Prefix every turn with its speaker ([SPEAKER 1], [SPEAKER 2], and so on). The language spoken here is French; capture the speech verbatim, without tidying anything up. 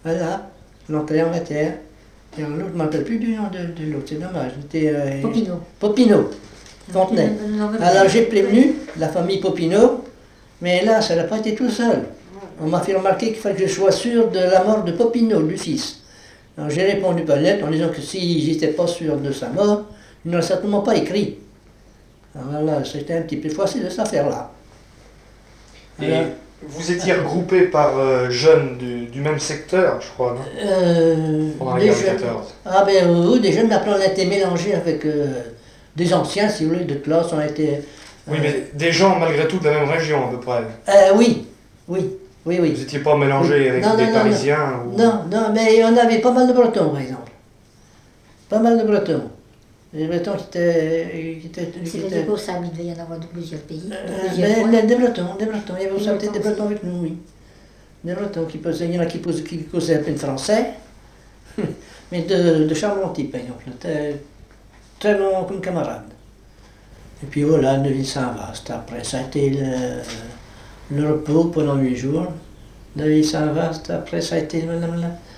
[SPEAKER 1] Voilà, l'entrée en matière. Et l'autre, je ne me rappelle plus du nom de, de l'autre, c'est dommage. C'était euh,
[SPEAKER 2] Popinot.
[SPEAKER 1] Popinot, Fontenay. Alors j'ai prévenu la famille Popinot, mais hélas, elle n'a pas été tout seule. On m'a fait remarquer qu'il fallait que je sois sûr de la mort de Popinot, du fils. Alors j'ai répondu par lettre en disant que si j'étais pas sûr de sa mort, il n'aurait certainement pas écrit. Alors voilà, c'était un petit peu facile de cette affaire-là.
[SPEAKER 3] Et vous étiez regroupés par euh, jeunes du, du même secteur, je crois, non
[SPEAKER 1] euh,
[SPEAKER 3] Pendant la
[SPEAKER 1] des
[SPEAKER 3] guerre
[SPEAKER 1] jeunes,
[SPEAKER 3] de quatorze.
[SPEAKER 1] Ah ben oui, des jeunes, mais après on a été mélangés avec euh, des anciens, si vous voulez, de classe, on a été...
[SPEAKER 3] Oui, mais des gens malgré tout de la même région à peu près.
[SPEAKER 1] Euh, oui, oui, oui, oui.
[SPEAKER 3] Vous n'étiez pas mélangés
[SPEAKER 1] Oui.
[SPEAKER 3] avec
[SPEAKER 1] Non,
[SPEAKER 3] des
[SPEAKER 1] non, non,
[SPEAKER 3] Parisiens ou...
[SPEAKER 1] Non, non, mais on avait pas mal de Bretons, par exemple. Pas mal de Bretons. Des Bretons qui étaient... Qui étaient, qui
[SPEAKER 2] C'est
[SPEAKER 1] étaient
[SPEAKER 2] les ça, il devait y en avoir de plusieurs pays, de
[SPEAKER 1] euh,
[SPEAKER 2] plusieurs
[SPEAKER 1] ben,
[SPEAKER 2] points.
[SPEAKER 1] mais des Bretons, des Bretons. Il y avait aussi
[SPEAKER 2] Des
[SPEAKER 1] peut-être des
[SPEAKER 2] Bretons
[SPEAKER 1] Bretons avec nous, oui. Des Bretons qui posaient, il y en a qui, posaient, qui causaient à peine français, mais de, de charmants types, par exemple. Très, très bons comme camarades. Et puis voilà, Neuville-Saint-Vaast. Après, ça a été le, le repos pendant huit jours. Neuville-Saint-Vaast, après, ça a été...